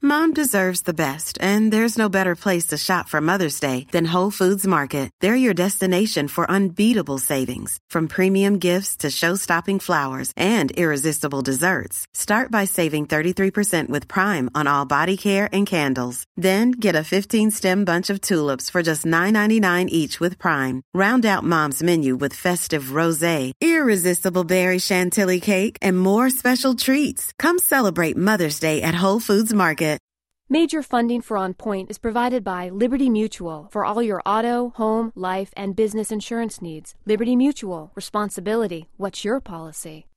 Mom deserves the best, and there's no better place to shop for Mother's Day than Whole Foods Market. They're your destination for unbeatable savings, from premium gifts to show-stopping flowers and irresistible desserts. Start by saving 33% with Prime on all body care and candles. Then get a 15-stem bunch of tulips for just $9.99 each with Prime. Round out Mom's menu with festive rosé, irresistible berry chantilly cake, and more special treats. Come celebrate Mother's Day at Whole Foods Market. Major funding for On Point is provided by Liberty Mutual for all your auto, home, life, and business insurance needs. Liberty Mutual. Responsibility. What's your policy?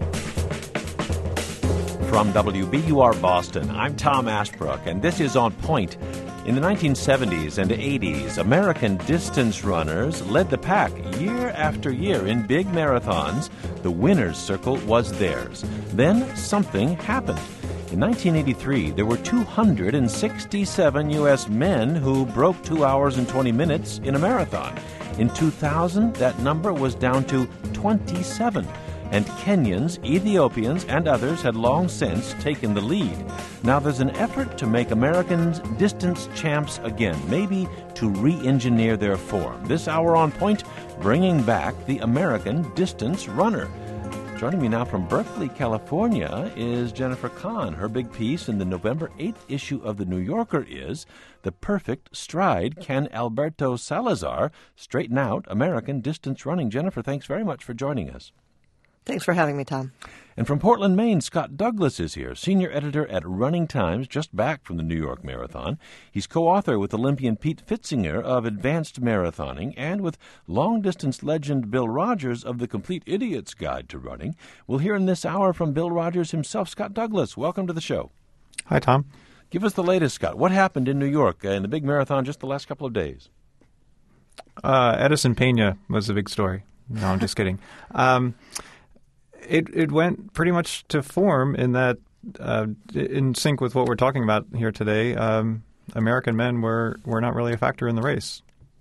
From WBUR Boston, I'm Tom Ashbrook, and this is On Point. In the 1970s and 80s, American distance runners led the pack year after year in big marathons. The winner's circle was theirs. Then something happened. In 1983, there were 267 U.S. men who broke 2 hours and 20 minutes in a marathon. In 2000, that number was down to 27. And Kenyans, Ethiopians, and others had long since taken the lead. Now there's an effort to make Americans distance champs again, maybe to re-engineer their form. This hour on Point, bringing back the American distance runner. Joining me now from Berkeley, California, is Jennifer Kahn. Her big piece in the November 8th issue of The New Yorker is The Perfect Stride. Can Alberto Salazar straighten out American distance running? Jennifer, thanks very much for joining us. Thanks for having me, Tom. And from Portland, Maine, Scott Douglas is here, senior editor at Running Times, just back from the New York Marathon. He's co-author with Olympian Pete Fitzinger of Advanced Marathoning and with long-distance legend Bill Rogers of The Complete Idiot's Guide to Running. We'll hear in this hour from Bill Rogers himself. Scott Douglas, welcome to the show. Hi, Tom. Give us the latest, Scott. What happened in New York in the big marathon just the last couple of days? Edison Pena was the big story. No, I'm just kidding. It went pretty much to form in that, in sync with what we're talking about here today, American men were not really a factor in the race.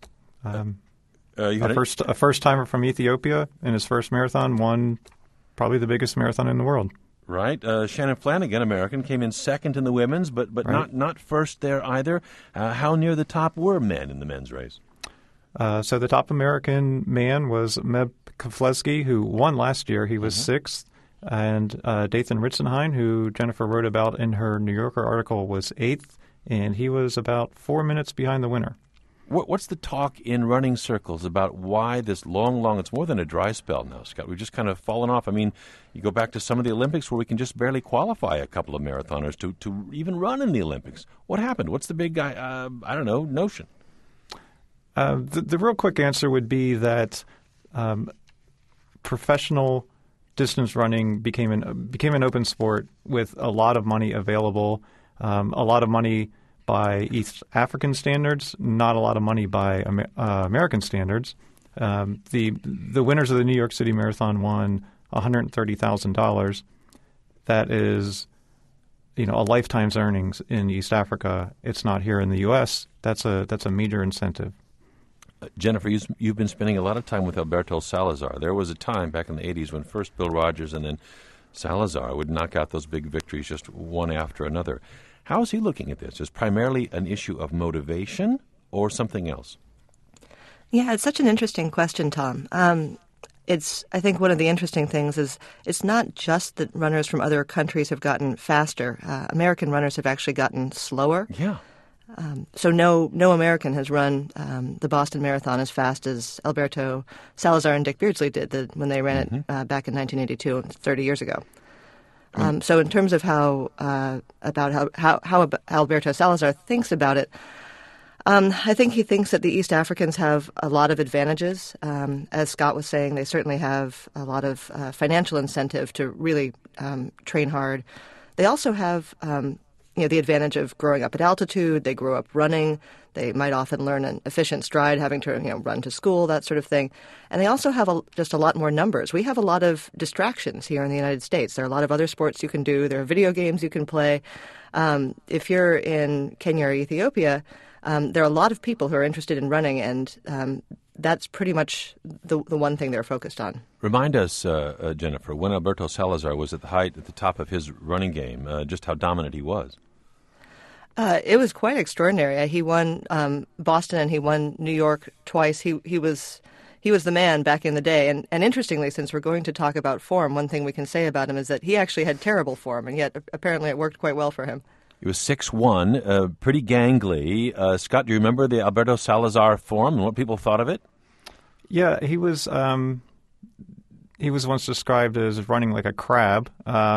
A first-timer from Ethiopia in his first marathon won probably the biggest marathon in the world. Right. Shannon Flanagan, American, came in second in the women's, but right. not first there either. How near the top were men in the men's race? So the top American man was Meb Keflezighi, who won last year. He was sixth. And Dathan Ritzenhein, who Jennifer wrote about in her New Yorker article, was eighth. And he was about 4 minutes behind the winner. What's the talk in running circles about why this long, it's more than a dry spell now, Scott. We've just kind of fallen off. I mean, you go back to some of the Olympics where we can just barely qualify a couple of marathoners to even run in the Olympics. What happened? What's the big, notion? The real quick answer would be that professional distance running became an open sport with a lot of money available, a lot of money by East African standards, not a lot of money by American standards. The winners of the New York City Marathon won $130,000. That is, a lifetime's earnings in East Africa. It's not here in the U.S. That's a major incentive. Jennifer, you've been spending a lot of time with Alberto Salazar. There was a time back in the 80s when first Bill Rogers and then Salazar would knock out those big victories just one after another. How is he looking at this? Is primarily an issue of motivation or something else? Yeah, it's such an interesting question, Tom. I think one of the interesting things is it's not just that runners from other countries have gotten faster. American runners have actually gotten slower. Yeah. So no American has run the Boston Marathon as fast as Alberto Salazar and Dick Beardsley did when they ran it back in 1982, 30 years ago. So in terms of how Alberto Salazar thinks about it, I think he thinks that the East Africans have a lot of advantages. As Scott was saying, they certainly have a lot of financial incentive to really train hard. They also have the advantage of growing up at altitude. They grow up running. They might often learn an efficient stride, having to run to school, that sort of thing. And they also have just a lot more numbers. We have a lot of distractions here in the United States. There are a lot of other sports you can do. There are video games you can play. If you're in Kenya or Ethiopia, there are a lot of people who are interested in running, and that's pretty much the one thing they're focused on. Remind us, Jennifer, when Alberto Salazar was at the top of his running game, just how dominant he was. It was quite extraordinary. He won Boston and he won New York twice. He was the man back in the day. And interestingly, since we're going to talk about form, one thing we can say about him is that he actually had terrible form, and yet apparently it worked quite well for him. He was 6'1", pretty gangly. Scott, do you remember the Alberto Salazar form and what people thought of it? Yeah, he was once described as running like a crab.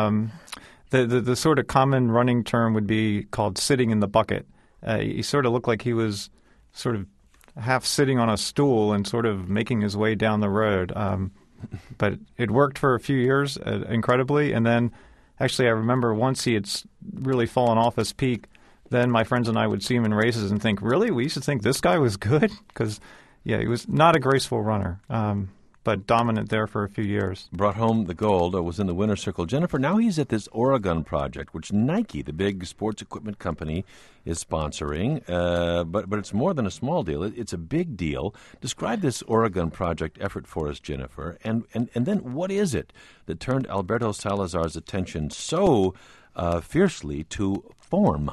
The sort of common running term would be called sitting in the bucket. He sort of looked like he was sort of half sitting on a stool and sort of making his way down the road. But it worked for a few years, incredibly. And then actually I remember once he had really fallen off his peak, then my friends and I would see him in races and think, really? We used to think this guy was good? Because, yeah, he was not a graceful runner. But dominant there for a few years. Brought home the gold, was in the winner's circle. Jennifer, now he's at this Oregon project, which Nike, the big sports equipment company, is sponsoring. But it's more than a small deal. It's a big deal. Describe this Oregon project effort for us, Jennifer. And then what is it that turned Alberto Salazar's attention so fiercely to form?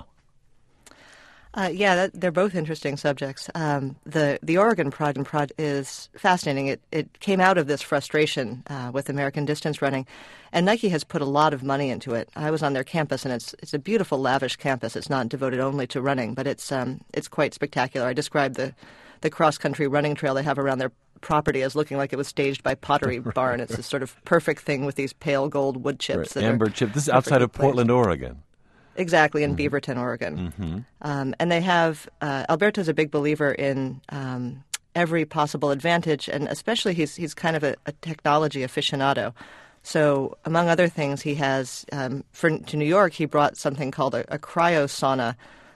They're both interesting subjects. The Oregon project is fascinating. It came out of this frustration with American distance running, and Nike has put a lot of money into it. I was on their campus, and it's a beautiful, lavish campus. It's not devoted only to running, but it's quite spectacular. I described the cross-country running trail they have around their property as looking like it was staged by Pottery Barn. It's this sort of perfect thing with these pale gold wood chips. Right. Amber chip. This is outside of Portland, Oregon. Exactly, in Beaverton, Oregon. Mm-hmm. And they have, Alberto's a big believer in every possible advantage, and especially he's kind of a technology aficionado. So among other things, he has, to New York, he brought something called a cryosauna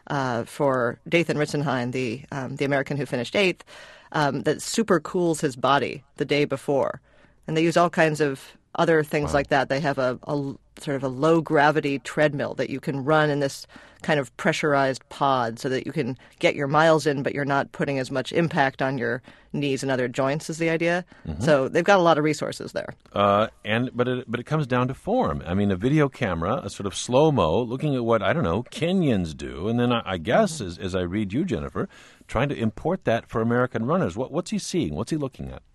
for Dathan Ritzenhein, the American who finished 8th, that super cools his body the day before. And they use all kinds of other things like that. They have a sort of a low-gravity treadmill that you can run in this kind of pressurized pod so that you can get your miles in, but you're not putting as much impact on your knees and other joints is the idea. Mm-hmm. So they've got a lot of resources there. But it comes down to form. I mean, a video camera, a sort of slow-mo, looking at what, I don't know, Kenyans do, and then I guess, as I read you, Jennifer, trying to import that for American runners. What's he seeing? What's he looking at?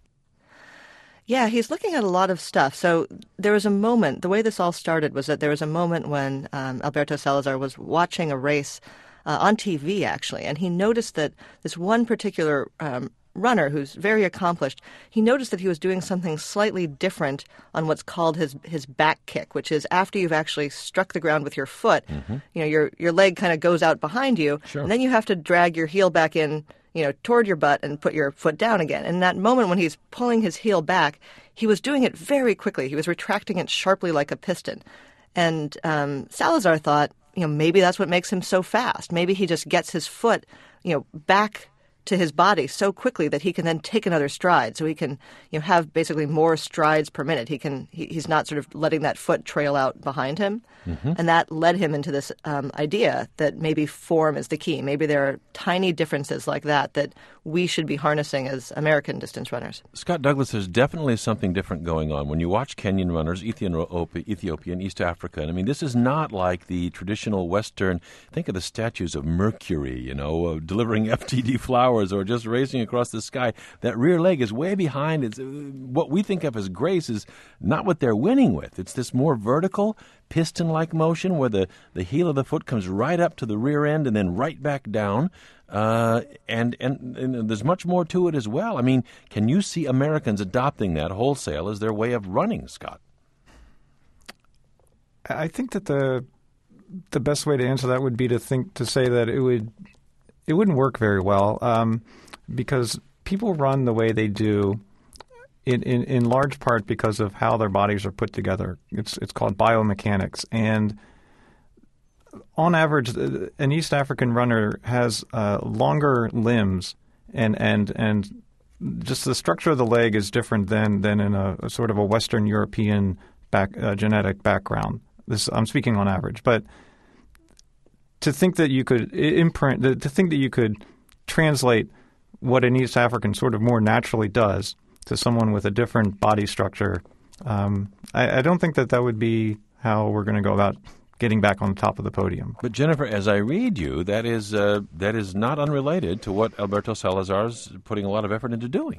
Yeah, he's looking at a lot of stuff. So there was a moment, the way this all started was that there was a moment when Alberto Salazar was watching a race on TV, actually, and he noticed that this one particular runner who's very accomplished, he noticed that he was doing something slightly different on what's called his back kick, which is after you've actually struck the ground with your foot, your leg kind of goes out behind you, and then you have to drag your heel back in, toward your butt and put your foot down again. And in that moment when he's pulling his heel back, he was doing it very quickly. He was retracting it sharply like a piston. And Salazar thought, maybe that's what makes him so fast. Maybe he just gets his foot, back to his body so quickly that he can then take another stride. So he can, have basically more strides per minute. He's not sort of letting that foot trail out behind him. Mm-hmm. And that led him into this idea that maybe form is the key. Maybe there are tiny differences like that we should be harnessing as American distance runners. Scott Douglas, there's definitely something different going on. When you watch Kenyan runners, Ethiopia and East Africa, and I mean, this is not like the traditional Western, think of the statues of Mercury, delivering FTD flowers or just racing across the sky. That rear leg is way behind. It's what we think of as grace is not what they're winning with. It's this more vertical, piston-like motion where the heel of the foot comes right up to the rear end and then right back down. And there's much more to it as well. I mean, can you see Americans adopting that wholesale as their way of running, Scott? I think that the best way to answer that would be to say that it wouldn't work very well because people run the way they do in large part because of how their bodies are put together. It's called biomechanics. And on average, an East African runner has longer limbs and just the structure of the leg is different than in a sort of a Western European genetic background. I'm speaking on average. But to think that you could translate what an East African sort of more naturally does to someone with a different body structure, I don't think that would be how we're going to go about getting back on top of the podium. But Jennifer, as I read you, that is not unrelated to what Alberto Salazar's putting a lot of effort into doing.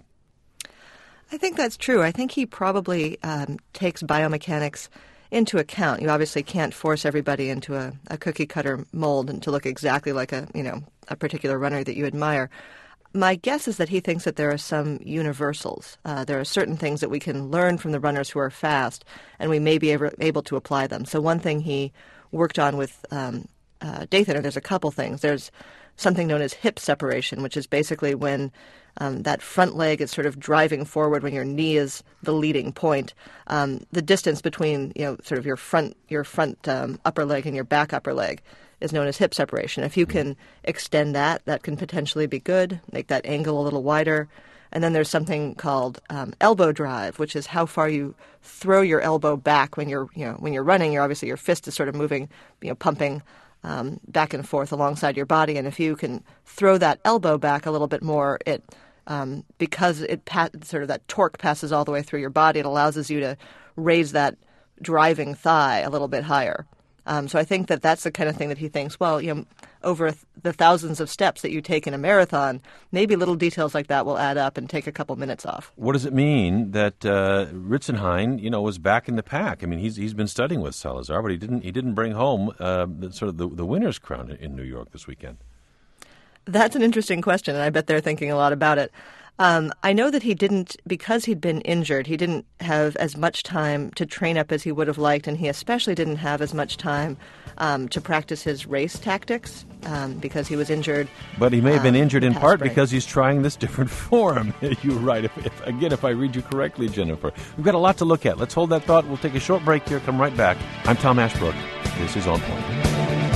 I think that's true. I think he probably takes biomechanics into account. You obviously can't force everybody into a cookie-cutter mold and to look exactly like a particular runner that you admire. My guess is that he thinks that there are some universals. There are certain things that we can learn from the runners who are fast, and we may be able to apply them. So one thing he worked on with Dathan, there's a couple things. There's something known as hip separation, which is basically when that front leg is sort of driving forward when your knee is the leading point. The distance between sort of your front upper leg and your back upper leg is known as hip separation. If you can extend that can potentially be good, make that angle a little wider. And then there's something called elbow drive, which is how far you throw your elbow back when you're running. Your fist is sort of moving, pumping back and forth alongside your body. And if you can throw that elbow back a little bit more, because sort of that torque passes all the way through your body, it allows you to raise that driving thigh a little bit higher. So I think that's the kind of thing that he thinks, over the thousands of steps that you take in a marathon, maybe little details like that will add up and take a couple minutes off. What does it mean that Ritzenhein, was back in the pack? I mean, he's been studying with Salazar, but he didn't bring home the winner's crown in New York this weekend. That's an interesting question, and I bet they're thinking a lot about it. I know that he didn't, because he'd been injured, he didn't have as much time to train up as he would have liked, and he especially didn't have as much time to practice his race tactics because he was injured. But he may have been injured in part because he's trying this different form. You're right. If I read you correctly, Jennifer. We've got a lot to look at. Let's hold that thought. We'll take a short break here. Come right back. I'm Tom Ashbrook. This is On Point.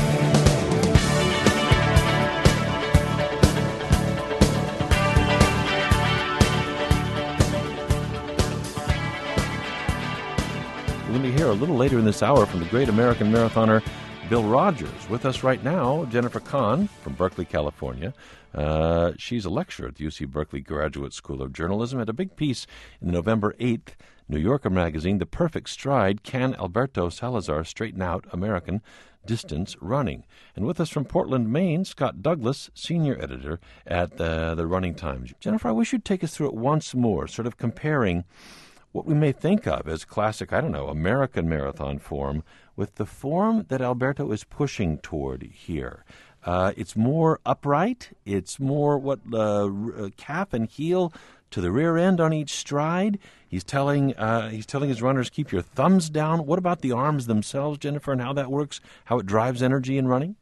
We're going to hear a little later in this hour from the great American marathoner Bill Rogers. With us right now, Jennifer Kahn from Berkeley, California. She's a lecturer at the UC Berkeley Graduate School of Journalism. Had a big piece in the November 8th New Yorker magazine, The Perfect Stride, Can Alberto Salazar Straighten Out American Distance Running? And with us from Portland, Maine, Scott Douglas, senior editor at the Running Times. Jennifer, I wish you'd take us through it once more, sort of comparing what we may think of as classic, American marathon form with the form that Alberto is pushing toward here. It's more upright. It's more calf and heel to the rear end on each stride. He's telling his runners, keep your thumbs down. What about the arms themselves, Jennifer, and how that works, how it drives energy in running?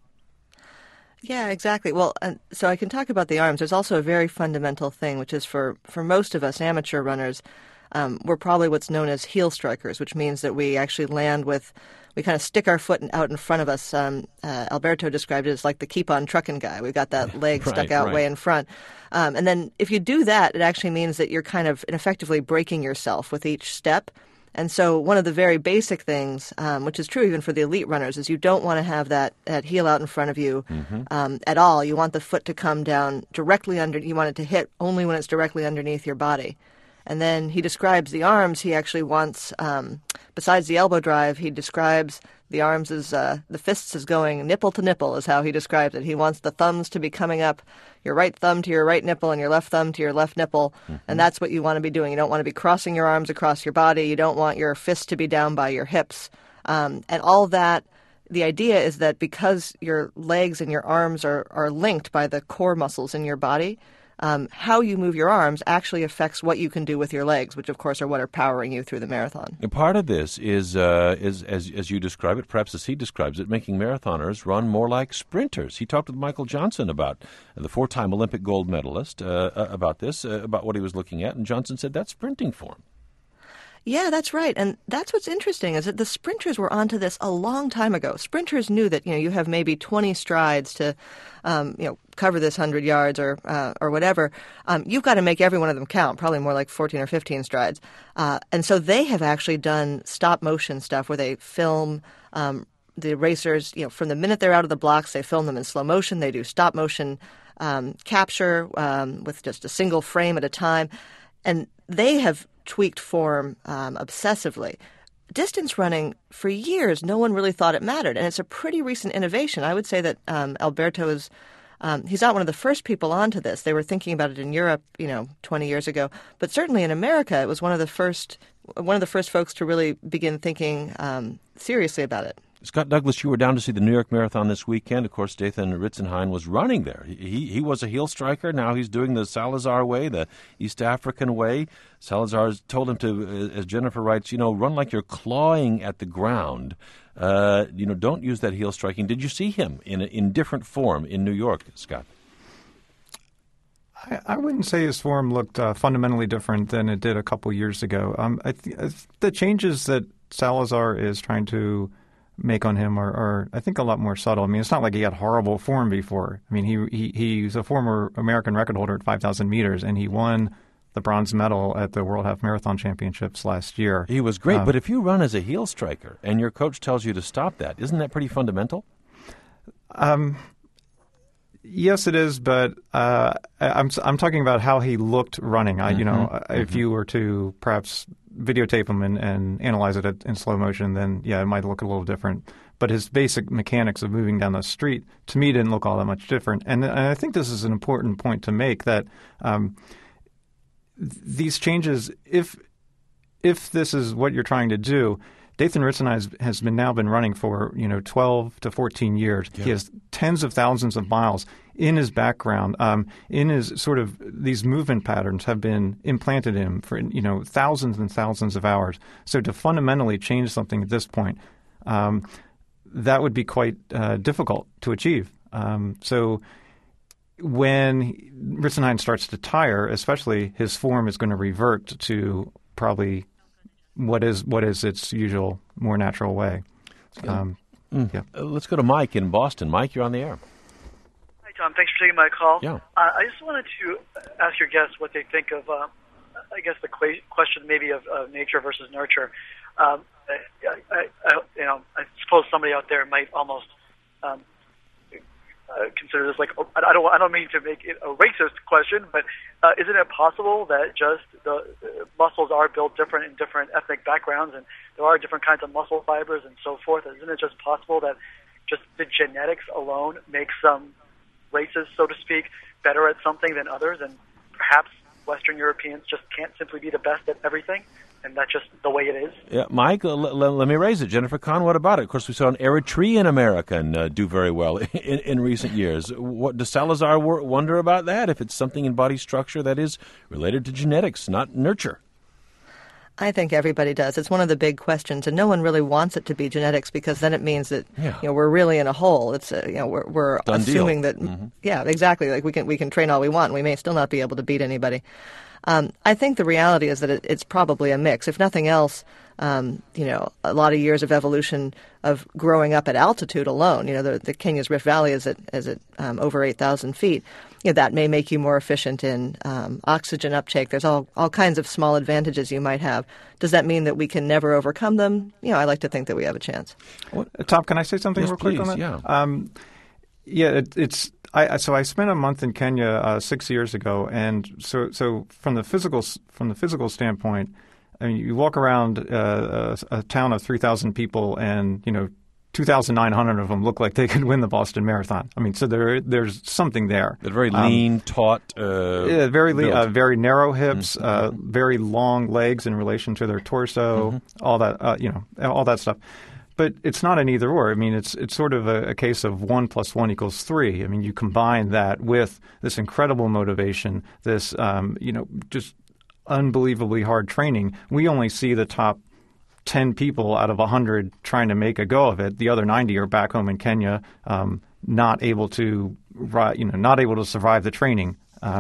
Yeah, exactly. Well, so I can talk about the arms. There's also a very fundamental thing, which is for most of us amateur runners, we're probably what's known as heel strikers, which means that we actually land we kind of stick our foot out in front of us. Alberto described it as like the keep on trucking guy. We've got that leg stuck out way in front. And then if you do that, it actually means that you're kind of effectively breaking yourself with each step. And so one of the very basic things, which is true even for the elite runners, is you don't want to have that heel out in front of you at all. You want the foot to come down directly under. You want it to hit only when it's directly underneath your body. And then he describes the arms. He actually wants, besides the elbow drive, he describes the arms as the fists as going nipple to nipple is how he describes it. He wants the thumbs to be coming up, your right thumb to your right nipple and your left thumb to your left nipple. And that's what you want to be doing. You don't want to be crossing your arms across your body. You don't want your fists to be down by your hips. And all that, the idea is that because your legs and your arms are linked by the core muscles in your body, how you move your arms actually affects what you can do with your legs, which, of course, are what are powering you through the marathon. And part of this is as you describe it, perhaps as he describes it, making marathoners run more like sprinters. He talked with Michael Johnson about the four-time Olympic gold medalist about this, about what he was looking at, and Johnson said that's sprinting form. Yeah, that's right. And that's what's interesting is that the sprinters were onto this a long time ago. Sprinters knew that, you have maybe 20 strides to, cover this 100 yards or whatever. You've got to make every one of them count, probably more like 14 or 15 strides. And so they have actually done stop motion stuff where they film the racers, from the minute they're out of the blocks, they film them in slow motion. They do stop motion capture with just a single frame at a time. And they have tweaked form obsessively. distance running, for years, no one really thought it mattered. And it's a pretty recent innovation. I would say that Alberto is, he's not one of the first people onto this. They were thinking about it in Europe, 20 years ago. But certainly in America, it was one of the first folks to really begin thinking seriously about it. Scott Douglas, you were down to see the New York Marathon this weekend. Of course, Dathan Ritzenhein was running there. He was a heel striker. Now he's doing the Salazar way, the East African way. Salazar told him to, as Jennifer writes, run like you're clawing at the ground. Don't use that heel striking. Did you see him in different form in New York, Scott? I wouldn't say his form looked fundamentally different than it did a couple years ago. The changes that Salazar is trying to make on him are, I think, a lot more subtle. I mean, it's not like he had horrible form before. I mean, he's a former American record holder at 5,000 meters, and he won the bronze medal at the World Half Marathon Championships last year. He was great, but if you run as a heel striker and your coach tells you to stop that, isn't that pretty fundamental? Yes, it is, but I'm talking about how he looked running. If you were to perhaps videotape him and analyze it in slow motion, then it might look a little different. But his basic mechanics of moving down the street, to me, didn't look all that much different. And I think this is an important point to make, that these changes, if this is what you're trying to do, Dathan Ritzenhein has now been running for 12 to 14 years. Yeah. He has tens of thousands of miles in his background. In his sort of these movement patterns have been implanted in him for thousands and thousands of hours. So to fundamentally change something at this point, that would be quite difficult to achieve. So when Ritzenhein starts to tire, especially, his form is going to revert to probably what is its usual, more natural way. Let's go to Mike in Boston. Mike, you're on the air. Hi, Tom. Thanks for taking my call. Yeah. I just wanted to ask your guests what they think of, the question maybe of nature versus nurture. I suppose somebody out there might almost consider this like, I don't mean to make it a racist question, but isn't it possible that just the muscles are built different in different ethnic backgrounds, and there are different kinds of muscle fibers and so forth? Isn't it just possible that just the genetics alone makes some races, so to speak, better at something than others, and perhaps Western Europeans just can't simply be the best at everything? And that's just the way it is. Yeah, Mike, let me raise it. Jennifer Kahn, what about it? Of course, we saw an Eritrean American do very well in recent years. What does Salazar wonder about that, if it's something in body structure that is related to genetics, not nurture? I think everybody does. It's one of the big questions, and no one really wants it to be genetics, because then it means that we're really in a hole. It's we're Done assuming deal. that exactly. Like we can train all we want, and we may still not be able to beat anybody. I think the reality is that it's probably a mix. If nothing else, a lot of years of evolution of growing up at altitude alone. The Kenya's Rift Valley is at over 8,000 feet. That may make you more efficient in oxygen uptake. There's all kinds of small advantages you might have. Does that mean that we can never overcome them? I like to think that we have a chance. Tom, can I say something real quick on that? Yeah. So I spent a month in Kenya 6 years ago, and so from the physical standpoint, I mean, you walk around a town of 3,000 people, and 2,900 of them look like they could win the Boston Marathon. I mean, so there's something there. They're very lean, taut. Very lean, very narrow hips, very long legs in relation to their torso. All that, all that stuff. But it's not an either-or. I mean, it's sort of a case of 1 + 1 = 3. I mean, you combine that with this incredible motivation, this, just unbelievably hard training. We only see the top 10 people out of 100 trying to make a go of it. The other 90 are back home in Kenya, not able to survive the training.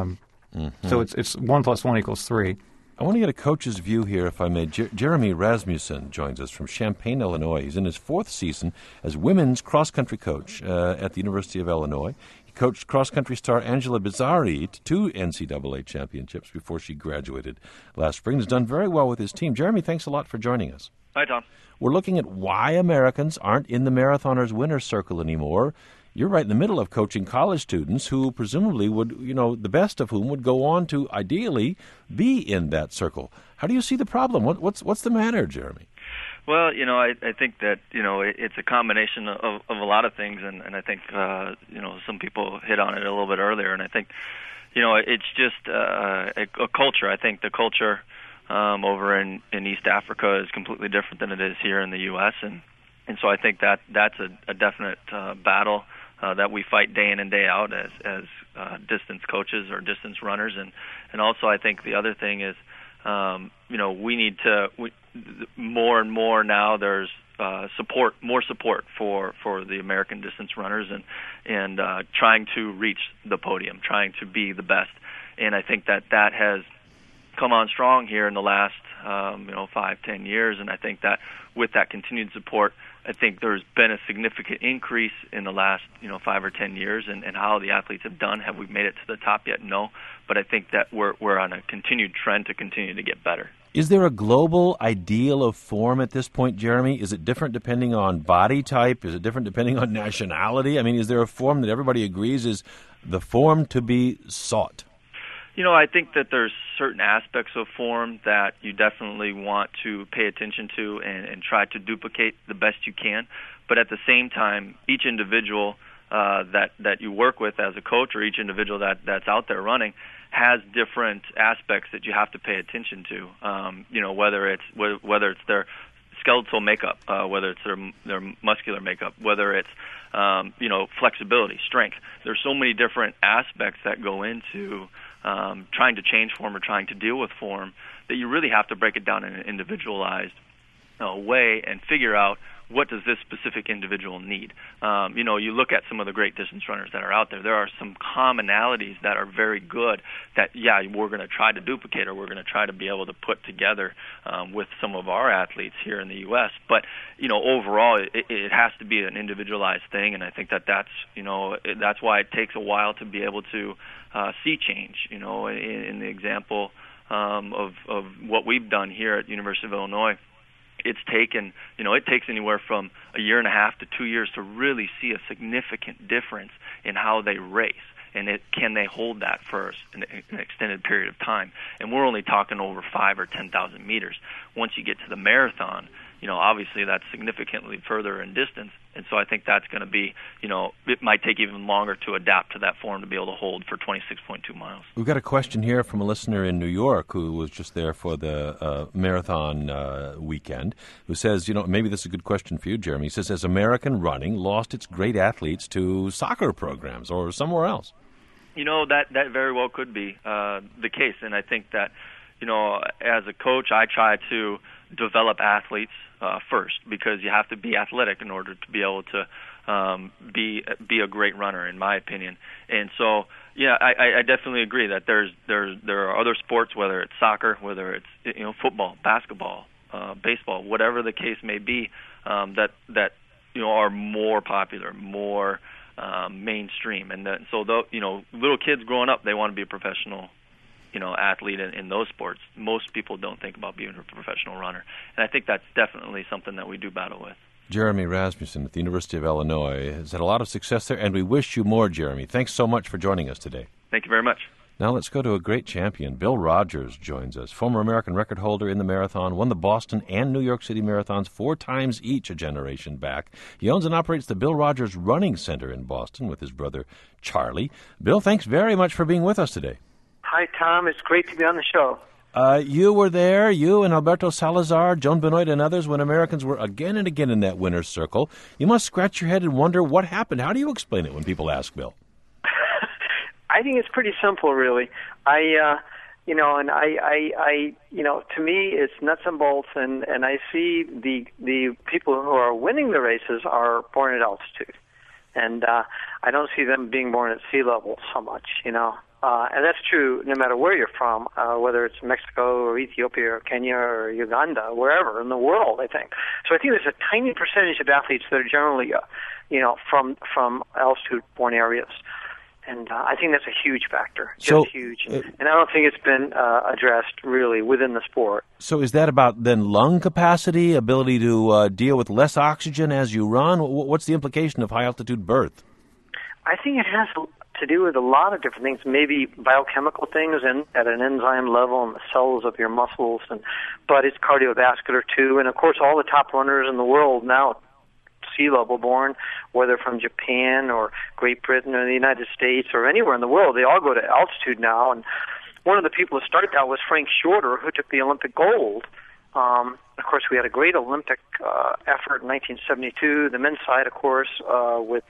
So it's 1 + 1 = 3. I want to get a coach's view here, if I may. Jeremy Rasmussen joins us from Champaign, Illinois. He's in his 4th season as women's cross-country coach at the University of Illinois. He coached cross-country star Angela Bizzarri to 2 NCAA championships before she graduated last spring. He's done very well with his team. Jeremy, thanks a lot for joining us. Hi, Tom. We're looking at why Americans aren't in the Marathoners winner's circle anymore. You're right in the middle of coaching college students who presumably would, the best of whom would go on to ideally be in that circle. How do you see the problem? What's the matter, Jeremy? Well, I think that, it's a combination of a lot of things, and I think, some people hit on it a little bit earlier, and I think, it's just a culture. I think the culture over in East Africa is completely different than it is here in the U.S., and so I think that's a definite battle that we fight day in and day out as distance coaches or distance runners, and also I think the other thing is, we need to more and more now. There's more support for the American distance runners and trying to reach the podium, trying to be the best, and I think that has come on strong here in the last 5-10 years, and I think that with that continued support, I think there's been a significant increase in the last 5 or 10 years, and how the athletes have done. Have we made it to the top yet? No, but I think that we're on a continued trend to continue to get better. Is there a global ideal of form at this point, Jeremy? Is it different depending on body type? Is it different depending on nationality? I mean, is there a form that everybody agrees is the form to be sought? I think that there's certain aspects of form that you definitely want to pay attention to and try to duplicate the best you can. But at the same time, each individual that you work with as a coach, or each individual that's out there running, has different aspects that you have to pay attention to. Whether it's their skeletal makeup, whether it's their muscular makeup, whether it's flexibility, strength. There's so many different aspects that go into trying to change form or trying to deal with form that you really have to break it down in an individualized way and figure out what does this specific individual need. You look at some of the great distance runners that are out there. There are some commonalities that are very good that, we're going to try to duplicate, or we're going to try to be able to put together with some of our athletes here in the U.S. But, overall, it has to be an individualized thing, and I think that's why it takes a while to be able to see change. In the example of what we've done here at University of Illinois, it takes anywhere from a year and a half to 2 years to really see a significant difference in how they race, and can they hold that for an extended period of time. And we're only talking over 5,000 or 10,000 meters. Once you get to the marathon, obviously that's significantly further in distance, and so I think that's going to be, it might take even longer to adapt to that form to be able to hold for 26.2 miles. We've got a question here from a listener in New York who was just there for the marathon weekend, who says, maybe this is a good question for you, Jeremy. He says, has American running lost its great athletes to soccer programs or somewhere else? That very well could be the case, and I think that, as a coach, I try to develop athletes first, because you have to be athletic in order to be able to be a great runner, in my opinion. And so, I definitely agree that there are other sports, whether it's soccer, whether it's football, basketball, baseball, whatever the case may be, that are more popular, more mainstream, and so little kids growing up, they want to be a professional athlete in those sports. Most people don't think about being a professional runner, and I think that's definitely something that we do battle with. Jeremy Rasmussen at the University of Illinois has had a lot of success there, and we wish you more, Jeremy. Thanks so much for joining us today. Thank you very much. Now let's go to a great champion. Bill Rogers joins us, former American record holder in the marathon, won the Boston and New York City marathons 4 times each a generation back. He owns and operates the Bill Rogers Running Center in Boston with his brother Charlie. Bill, thanks very much for being with us today. Hi, Tom. It's great to be on the show. You were there, you and Alberto Salazar, Joan Benoit, and others, when Americans were again and again in that winner's circle. You must scratch your head and wonder what happened. How do you explain it when people ask, Bill? I think it's pretty simple, really. To me, it's nuts and bolts, and I see the people who are winning the races are born at altitude, and I don't see them being born at sea level so much, And that's true no matter where you're from, whether it's Mexico or Ethiopia or Kenya or Uganda, wherever in the world, I think. So I think there's a tiny percentage of athletes that are generally, from altitude-born areas. And I think that's a huge factor, just huge. And I don't think it's been addressed really within the sport. So is that about then lung capacity, ability to deal with less oxygen as you run? What's the implication of high-altitude birth? I think it has to do with a lot of different things, maybe biochemical things and at an enzyme level in the cells of your muscles, but it's cardiovascular too. And of course, all the top runners in the world now, sea level born, whether from Japan or Great Britain or the United States or anywhere in the world, they all go to altitude now. And one of the people who started that was Frank Shorter, who took the Olympic gold. Of course, we had a great Olympic effort in 1972. The men's side, of course, with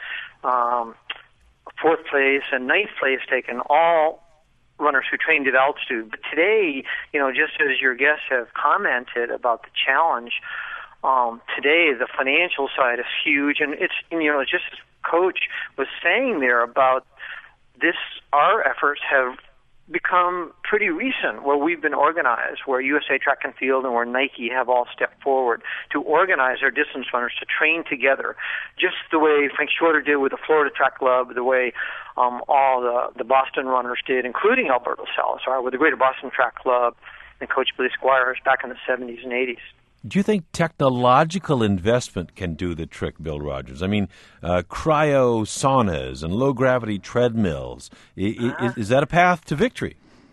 fourth place and ninth place taken, all runners who trained at altitude. But today, just as your guests have commented about the challenge, today the financial side is huge, and it's just as Coach was saying there about this, our efforts have become pretty recent, where we've been organized, where USA Track and Field and where Nike have all stepped forward to organize their distance runners to train together, just the way Frank Shorter did with the Florida Track Club, the way all the Boston runners did, including Alberto Salazar with the Greater Boston Track Club and Coach Billy Squires back in the 70s and 80s. Do you think technological investment can do the trick, Bill Rogers? I mean, cryo saunas and low-gravity treadmills. Is that a path to victory?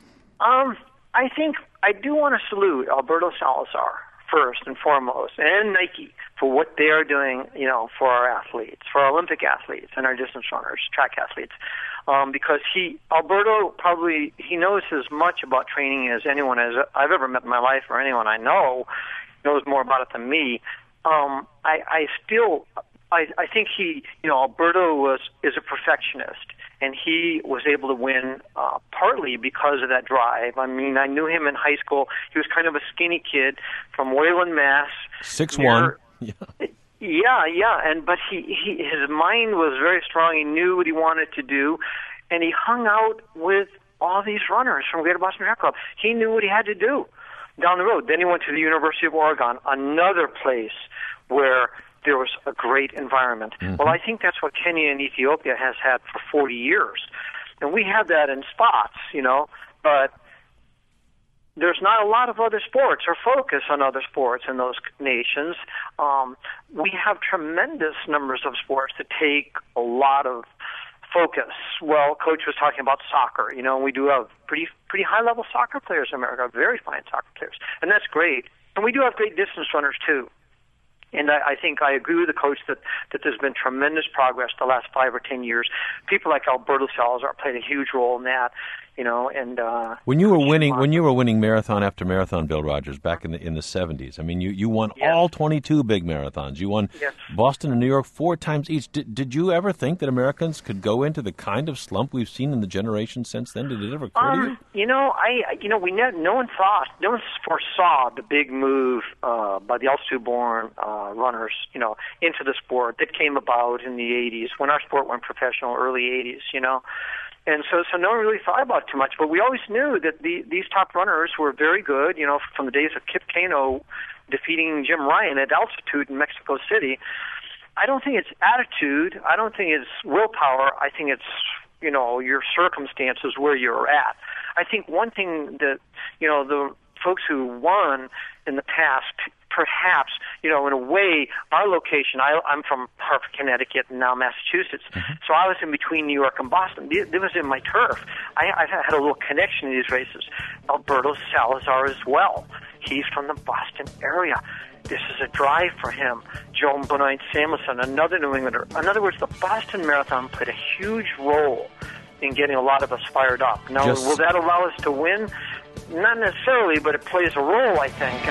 I think I do want to salute Alberto Salazar first and foremost, and Nike for what they are doing, for our athletes, for our Olympic athletes and our distance runners, track athletes. Because Alberto probably knows as much about training as anyone I've ever met in my life, or anyone I know knows more about it than me. I think Alberto is a perfectionist, and he was able to win partly because of that drive. I mean, I knew him in high school. He was kind of a skinny kid from Wayland, Mass. 6'1". Yeah, but his mind was very strong. He knew what he wanted to do, and he hung out with all these runners from Greater Boston Track Club. He knew what he had to do down the road. Then he went to the University of Oregon, another place where there was a great environment. Mm-hmm. Well, I think that's what Kenya and Ethiopia has had for 40 years. And we have that in spots, but there's not a lot of other sports or focus on other sports in those nations. We have tremendous numbers of sports that take a lot of focus. Well, Coach was talking about soccer. We do have pretty high-level soccer players in America, very fine soccer players, and that's great. And we do have great distance runners, too. And I think I agree with the coach that there's been tremendous progress the last 5 or 10 years. People like Alberto Salazar played a huge role in that, And when you were winning marathon after marathon, Bill Rogers, back in the 70s. I mean, you won all 22 big marathons. You won Boston and New York 4 times each. Did you ever think that Americans could go into the kind of slump we've seen in the generation since then? Did it ever occur to you? No one foresaw the big move by the altitude-born runners, into the sport that came about in the 80s when our sport went professional, early 80s, And so no one really thought about it too much, but we always knew that these top runners were very good, from the days of Kip Keino defeating Jim Ryan at altitude in Mexico City. I don't think it's attitude. I don't think it's willpower. I think it's, your circumstances where you're at. I think one thing that, the folks who won in the past, perhaps, in a way, our location, I'm from Hartford, Connecticut, and now Massachusetts, so I was in between New York and Boston. It was in my turf. I've had a little connection to these races. Alberto Salazar as well. He's from the Boston area. This is a drive for him. Joe Benoit Samuelson, another New Englander. In other words, the Boston Marathon played a huge role in getting a lot of us fired up. Now, will that allow us to win? Not necessarily, but it plays a role, I think.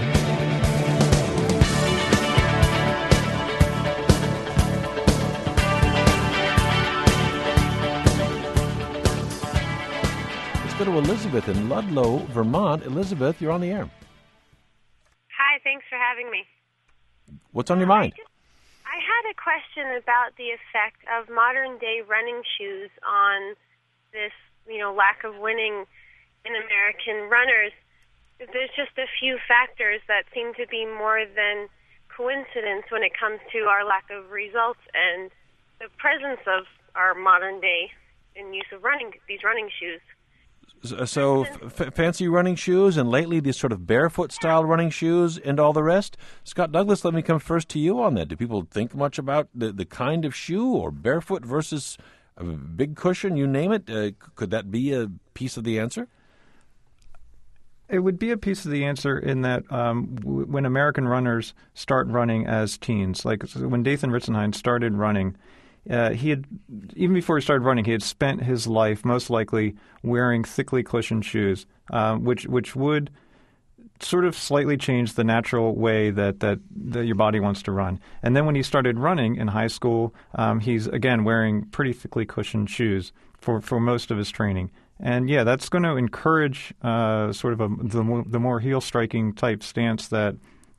Let's go to Elizabeth in Ludlow, Vermont. Elizabeth, you're on the air. Hi, thanks for having me. What's on your mind? I had a question about the effect of modern-day running shoes on this, lack of winning in American runners. There's just a few factors that seem to be more than coincidence when it comes to our lack of results and the presence of our modern day in use of these running shoes. So fancy running shoes, and lately these sort of barefoot-style running shoes and all the rest. Scott Douglas, let me come first to you on that. Do people think much about the kind of shoe, or barefoot versus a big cushion, you name it. Could that be a piece of the answer? It would be a piece of the answer in that when American runners start running as teens, like when Dathan Ritzenhein started running, he had, even before he started running, he had spent his life most likely wearing thickly cushioned shoes, which would sort of slightly change the natural way that your body wants to run. And then when he started running in high school, he's again wearing pretty thickly cushioned shoes for most of his training. And yeah, that's going to encourage sort of the more heel-striking type stance that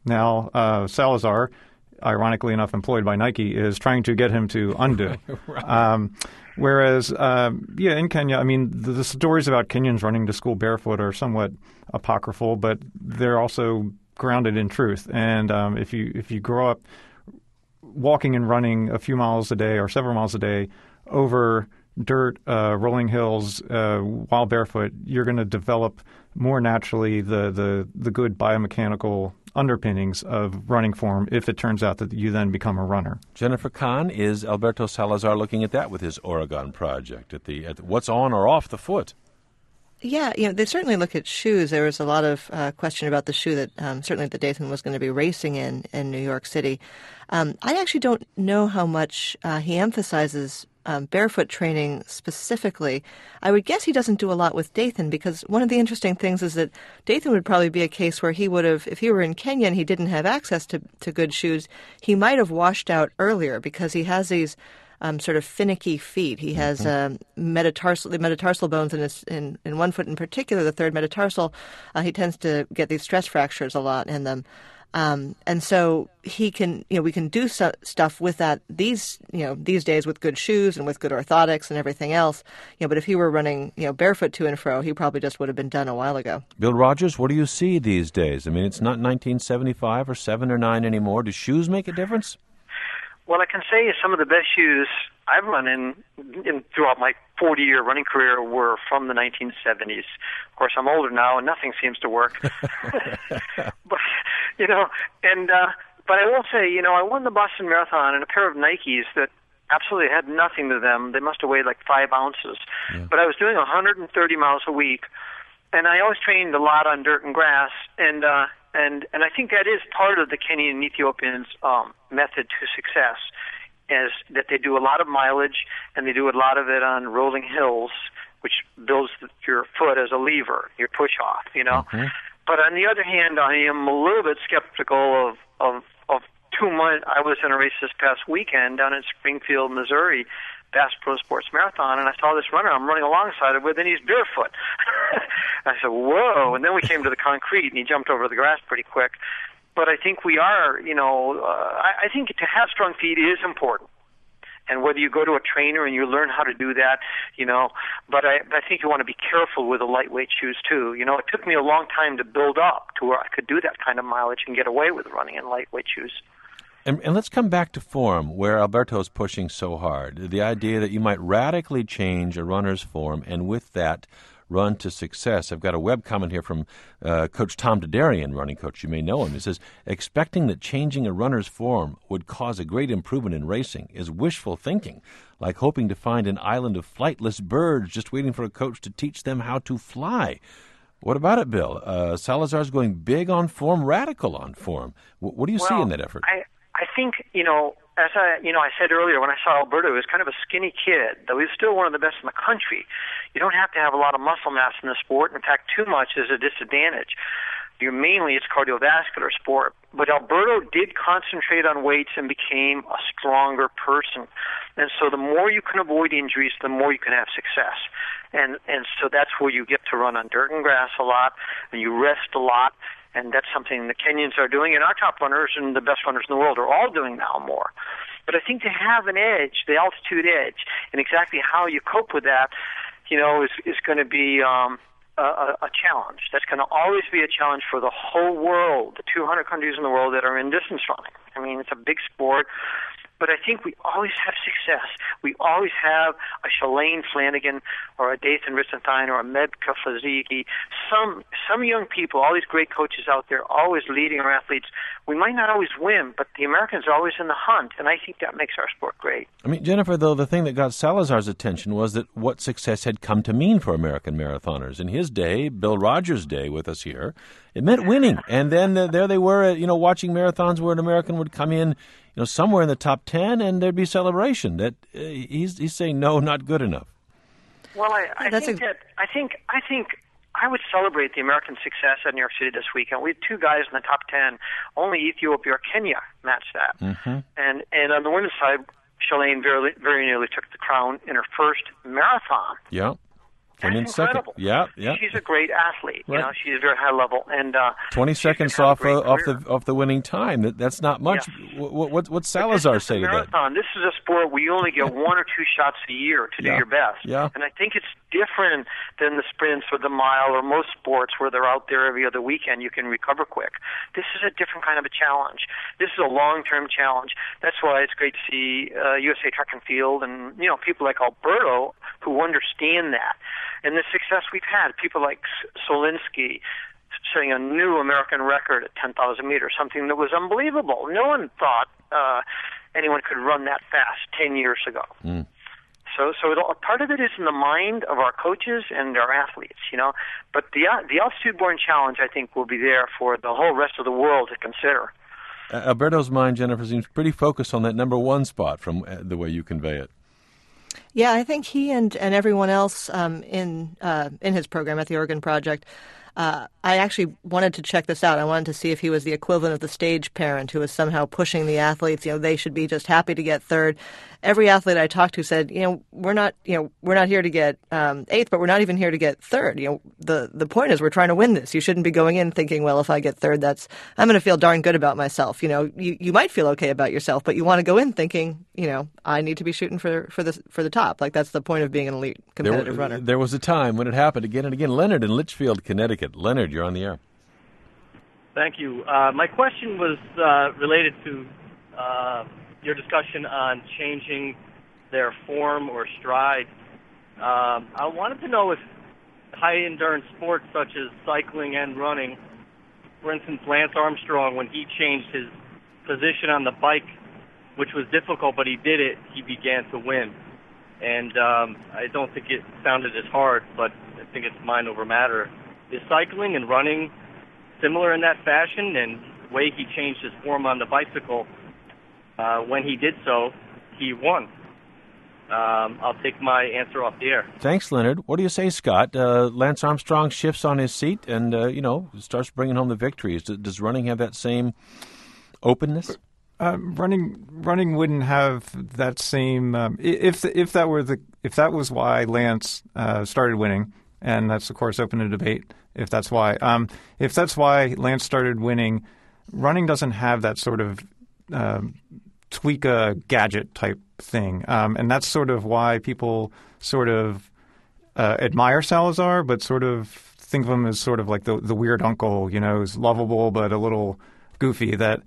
now Salazar, ironically enough employed by Nike, is trying to get him to undo. Right. Whereas, in Kenya, I mean, the stories about Kenyans running to school barefoot are somewhat apocryphal, but they're also grounded in truth. And if you grow up walking and running a few miles a day or several miles a day over dirt, rolling hills, while barefoot, you're going to develop more naturally the good biomechanical underpinnings of running form if it turns out that you then become a runner. Jennifer Kahn, is Alberto Salazar looking at that with his Oregon project, at what's on or off the foot? Yeah, they certainly look at shoes. There was a lot of question about the shoe that certainly that Dathan was going to be racing in New York City. I actually don't know how much he emphasizes barefoot training specifically. I would guess he doesn't do a lot with Dathan, because one of the interesting things is that Dathan would probably be a case where he would have, if he were in Kenya and he didn't have access to good shoes, he might have washed out earlier because he has these sort of finicky feet. He has the metatarsal bones in one foot in particular, the third metatarsal. He tends to get these stress fractures a lot in them. And so we can do stuff with that these days with good shoes and with good orthotics and everything else. But if he were running, barefoot to and fro, he probably just would have been done a while ago. Bill Rogers, what do you see these days? I mean, it's not 1975 or 7 or 9 anymore. Do shoes make a difference? Well, I can say some of the best shoes I've run in throughout my 40-year running career were from the 1970s. Of course, I'm older now, and nothing seems to work. But I will say, I won the Boston Marathon in a pair of Nikes that absolutely had nothing to them. They must have weighed like 5 ounces. Yeah. But I was doing 130 miles a week, and I always trained a lot on dirt and grass, and I think that is part of the Kenyan and Ethiopians' method to success, is that they do a lot of mileage, and they do a lot of it on rolling hills, which builds your foot as a lever, your push-off, Mm-hmm. But on the other hand, I am a little bit skeptical of too much. I was in a race this past weekend down in Springfield, Missouri, Bass Pro Sports Marathon, and I saw this runner I'm running alongside with, and he's barefoot. I said, whoa, and then we came to the concrete, and he jumped over the grass pretty quick. But I think we are, I think to have strong feet is important. And whether you go to a trainer and you learn how to do that, but I think you want to be careful with the lightweight shoes too. It took me a long time to build up to where I could do that kind of mileage and get away with running in lightweight shoes. And let's come back to form, where Alberto's pushing so hard. The idea that you might radically change a runner's form, and with that, run to success. I've got a web comment here from Coach Tom Derderian, running coach. You may know him. He says, expecting that changing a runner's form would cause a great improvement in racing is wishful thinking, like hoping to find an island of flightless birds just waiting for a coach to teach them how to fly. What about it, Bill? Salazar's going big on form, radical on form. What do you see in that effort? I think, as I said earlier, when I saw Alberto, he was kind of a skinny kid, though he's still one of the best in the country. You don't have to have a lot of muscle mass in the sport. In fact, too much is a disadvantage. Mainly it's cardiovascular sport. But Alberto did concentrate on weights and became a stronger person. And so the more you can avoid injuries, the more you can have success. And so that's where you get to run on dirt and grass a lot, and you rest a lot. And that's something the Kenyans are doing, and our top runners and the best runners in the world are all doing now more. But I think to have an edge, the altitude edge, and exactly how you cope with that, is going to be a challenge. That's going to always be a challenge for the whole world, the 200 countries in the world that are in distance running. I mean, it's a big sport. But I think we always have success. We always have a Shalane Flanagan or a Dathan Ritzenstein or a Medka Faziki, some young people, all these great coaches out there always leading our athletes. We might not always win, but the Americans are always in the hunt, and I think that makes our sport great. I mean, Jennifer, though, the thing that got Salazar's attention was that what success had come to mean for American marathoners. In his day, Bill Rogers' day with us here, it meant winning. And then there they were, watching marathons where an American would come in, somewhere in the top 10, and there'd be celebration. That he's saying no, not good enough. Well, I think I would celebrate the American success at New York City this weekend. We had 2 guys in the top 10. Only Ethiopia or Kenya matched that. Mm-hmm. And on the women's side, Shalane very nearly took the crown in her first marathon. Yeah. That's incredible. Yeah. She's a great athlete. Right. She's very high level, and 20 seconds off the winning time. That's not much. Yeah. What's Salazar say to that? This is a sport where you only get 1 or 2 shots a year to do your best. Yeah. And I think it's different than the sprints or the mile or most sports where they're out there every other weekend. You can recover quick. This is a different kind of a challenge. This is a long-term challenge. That's why it's great to see USA Track and Field and people like Alberto who understand that. And the success we've had, people like Solinsky setting a new American record at 10,000 meters, something that was unbelievable. No one thought anyone could run that fast 10 years ago. Mm. So part of it is in the mind of our coaches and our athletes, But the altitude-borne challenge, I think, will be there for the whole rest of the world to consider. Alberto's mind, Jennifer, seems pretty focused on that number 1 spot from the way you convey it. Yeah, I think he and everyone else in his program at the Oregon Project, I actually wanted to check this out. I wanted to see if he was the equivalent of the stage parent who was somehow pushing the athletes. They should be just happy to get third. Every athlete I talked to said, we're not here to get 8th, but we're not even here to get third. The point is we're trying to win this. You shouldn't be going in thinking, well, if I get third, I'm going to feel darn good about myself. You might feel okay about yourself, but you want to go in thinking, I need to be shooting for the top. Like that's the point of being an elite competitive runner. There was a time when it happened again and again. Leonard in Litchfield, Connecticut. Leonard, you're on the air. Thank you. My question was related to your discussion on changing their form or stride. I wanted to know if high-endurance sports such as cycling and running, for instance, Lance Armstrong, when he changed his position on the bike, which was difficult, but he did it, he began to win. And I don't think it sounded as hard, but I think it's mind over matter. Is cycling and running similar in that fashion? And the way he changed his form on the bicycle, when he did so, he won. I'll take my answer off the air. Thanks, Leonard. What do you say, Scott? Lance Armstrong shifts on his seat and, starts bringing home the victories. Does running have that same openness? Running wouldn't have that same. If that was why Lance started winning, and that's of course open to debate. If that's why Lance started winning, running doesn't have that sort of tweak a gadget type thing, and that's sort of why people sort of admire Salazar, but sort of think of him as sort of like the weird uncle, who's lovable but a little goofy. That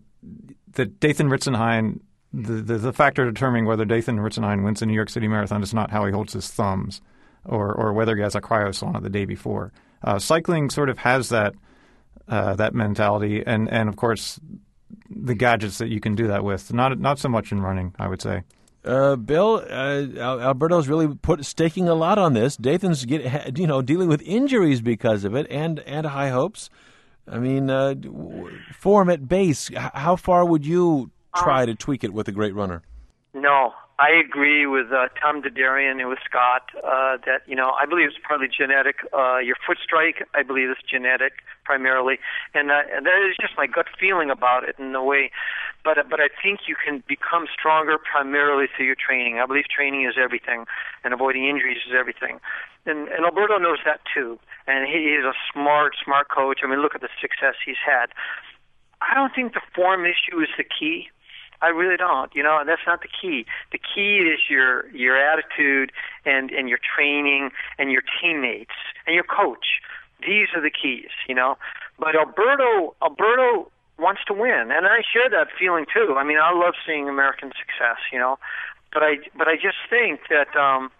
Dathan Ritzenhein, the factor determining whether Dathan Ritzenhein wins the New York City Marathon is not how he holds his thumbs or whether he has a cryosauna the day before. Cycling sort of has that mentality, and of course the gadgets that you can do that with. Not so much in running, I would say. Bill, Alberto's really staking a lot on this. Dathan's dealing with injuries because of it, and high hopes. I mean, form at base. How far would you try to tweak it with a great runner? No, I agree with Tom Dedarian and with Scott that I believe it's partly genetic. Your foot strike, I believe, is genetic primarily, and that is just my gut feeling about it in a way. But I think you can become stronger primarily through your training. I believe training is everything, and avoiding injuries is everything. And Alberto knows that too. And he is a smart coach. I mean, look at the success he's had. I don't think the form issue is the key. I really don't. That's not the key. The key is your attitude and your training and your teammates and your coach. These are the keys, But Alberto wants to win, and I share that feeling too. I mean, I love seeing American success, but I just think that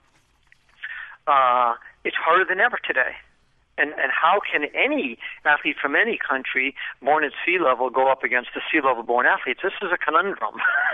it's harder than ever today. And how can any athlete from any country born at sea level go up against the sea level born athletes? This is a conundrum,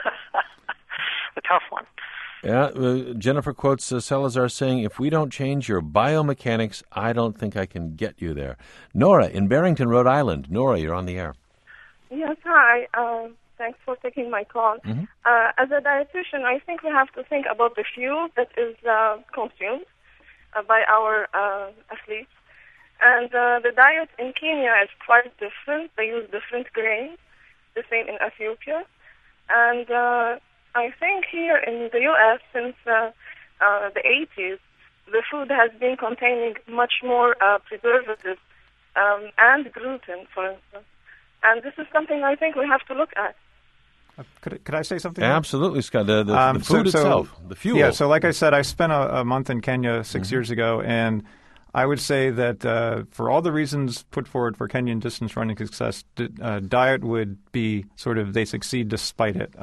a tough one. Yeah, Jennifer quotes Salazar saying, "If we don't change your biomechanics, I don't think I can get you there." Nora in Barrington, Rhode Island. Nora, you're on the air. Yes, hi. Thanks for taking my call. Mm-hmm. As a dietitian, I think we have to think about the fuel that is consumed by our athletes. And the diet in Kenya is quite different. They use different grains, the same in Ethiopia. And I think here in the U.S., since the 80s, the food has been containing much more preservatives and gluten, for instance. And this is something I think we have to look at. Could I say something? Absolutely, Scott. The food itself, the fuel. Yeah, so like I said, I spent a month in Kenya 6 years ago, and I would say that for all the reasons put forward for Kenyan distance running success, diet would be they succeed despite it.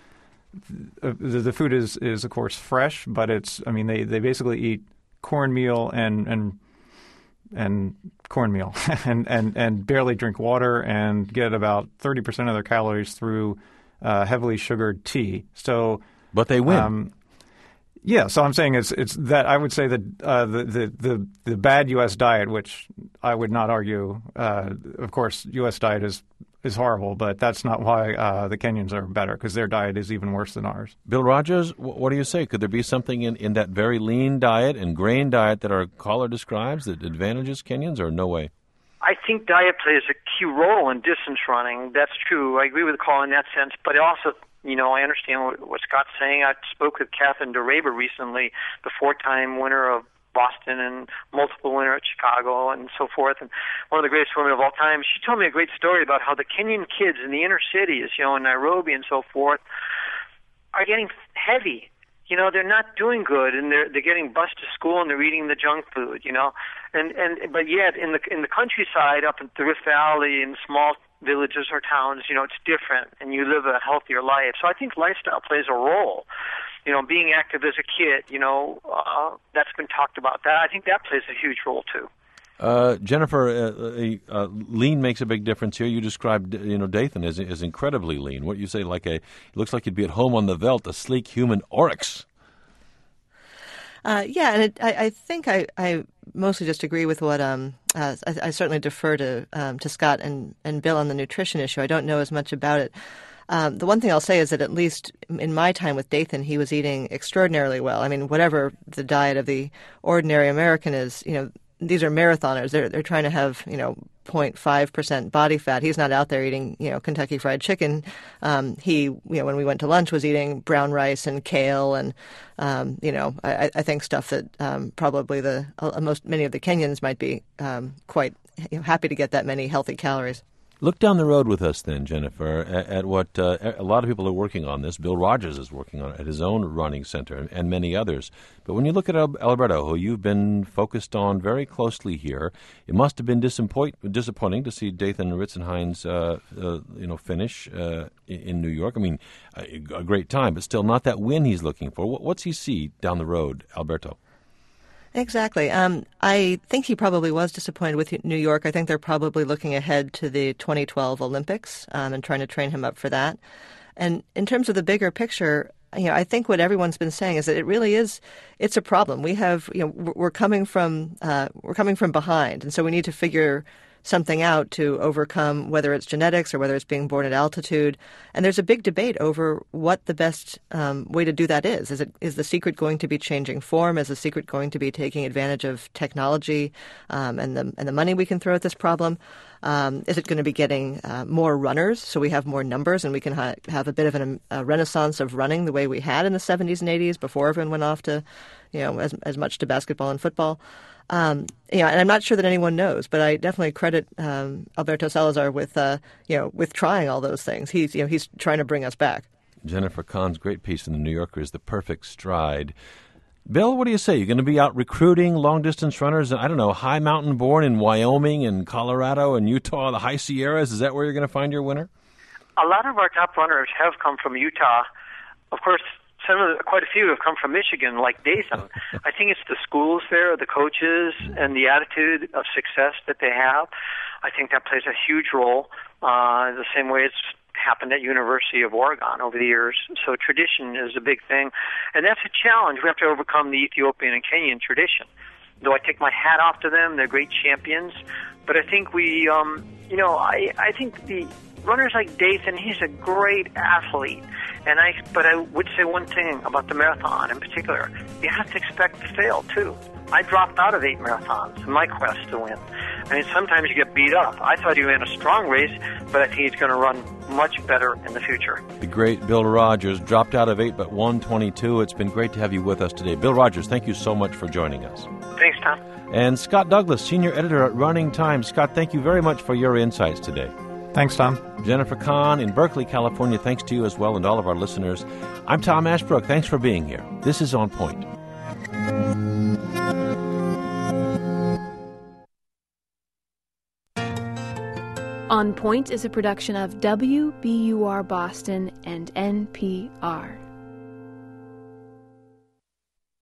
The food is of course fresh, but they basically eat cornmeal and cornmeal and barely drink water and get about 30% of their calories through heavily sugared tea. So, but they win. Yeah, so I'm saying it's that I would say that the bad U.S. diet, which I would not argue, of course, U.S. diet is horrible, but that's not why the Kenyans are better, because their diet is even worse than ours. Bill Rogers, what do you say? Could there be something in that very lean diet and grain diet that our caller describes that advantages Kenyans, or no way? I think diet plays a key role in distance running. That's true. I agree with the call in that sense, but also, I understand what Scott's saying. I spoke with Catherine DeRaber recently, the 4-time winner of Boston and multiple winner at Chicago and so forth, and one of the greatest women of all time. She told me a great story about how the Kenyan kids in the inner cities, in Nairobi and so forth, are getting heavy. They're not doing good, and they're getting bused to school, and they're eating the junk food. But yet in the countryside, up in the Rift Valley, in small villages or towns, it's different, and you live a healthier life. So I think lifestyle plays a role. Being active as a kid, that's been talked about. That I think that plays a huge role too. Jennifer, lean makes a big difference here. You described, Dathan as incredibly lean. What you say, it looks like you'd be at home on the veldt, a sleek human oryx. And I think I mostly just agree with what I certainly defer to Scott and Bill on the nutrition issue. I don't know as much about it. The one thing I'll say is that at least in my time with Dathan, he was eating extraordinarily well. I mean, whatever the diet of the ordinary American is, these are marathoners. They're trying to have, 0.5% body fat. He's not out there eating, Kentucky Fried Chicken. He, when we went to lunch, was eating brown rice and kale and, I think stuff that probably many of the Kenyans might be quite happy to get that many healthy calories. Look down the road with us then, Jennifer, at what a lot of people are working on this. Bill Rogers is working on it at his own running center and many others. But when you look at Alberto, who you've been focused on very closely here, it must have been disappointing to see Dathan Ritzenheinz, finish in New York. I mean, a great time, but still not that win he's looking for. What's he see down the road, Alberto? Exactly. I think he probably was disappointed with New York. I think they're probably looking ahead to the 2012 Olympics and trying to train him up for that. And in terms of the bigger picture, I think what everyone's been saying is that it's a problem. We have, we're coming from behind, and so we need to figure something out to overcome, whether it's genetics or whether it's being born at altitude. And there's a big debate over what the best way to do that is. Is the secret going to be changing form? Is the secret going to be taking advantage of technology and the money we can throw at this problem? Is it going to be getting more runners so we have more numbers and we can have a bit of a renaissance of running the way we had in the 70s and 80s before everyone went off to, as much to basketball and football? And I'm not sure that anyone knows, but I definitely credit Alberto Salazar with trying all those things. He's trying to bring us back. Jennifer Kahn's great piece in The New Yorker is The Perfect Stride. Bill, what do you say? You're going to be out recruiting long-distance runners, I don't know, high mountain born in Wyoming and Colorado and Utah, the high Sierras. Is that where you're going to find your winner? A lot of our top runners have come from Utah. Of course, quite a few have come from Michigan, like Dathan. I think it's the schools there, the coaches, and the attitude of success that they have. I think that plays a huge role, the same way it's happened at University of Oregon over the years. So tradition is a big thing, and that's a challenge. We have to overcome the Ethiopian and Kenyan tradition. Though I take my hat off to them, they're great champions. But I think I think the runners like Dathan, he's a great athlete. But I would say one thing about the marathon in particular. You have to expect to fail, too. I dropped out of 8 marathons in my quest to win. I mean, sometimes you get beat up. I thought he ran a strong race, but I think he's going to run much better in the future. The great Bill Rodgers dropped out of 8, but won 22. It's been great to have you with us today. Bill Rodgers, thank you so much for joining us. Thanks, Tom. And Scott Douglas, senior editor at Running Times. Scott, thank you very much for your insights today. Thanks, Tom. Jennifer Kahn in Berkeley, California, thanks to you as well and all of our listeners. I'm Tom Ashbrook. Thanks for being here. This is On Point. On Point is a production of WBUR Boston and NPR.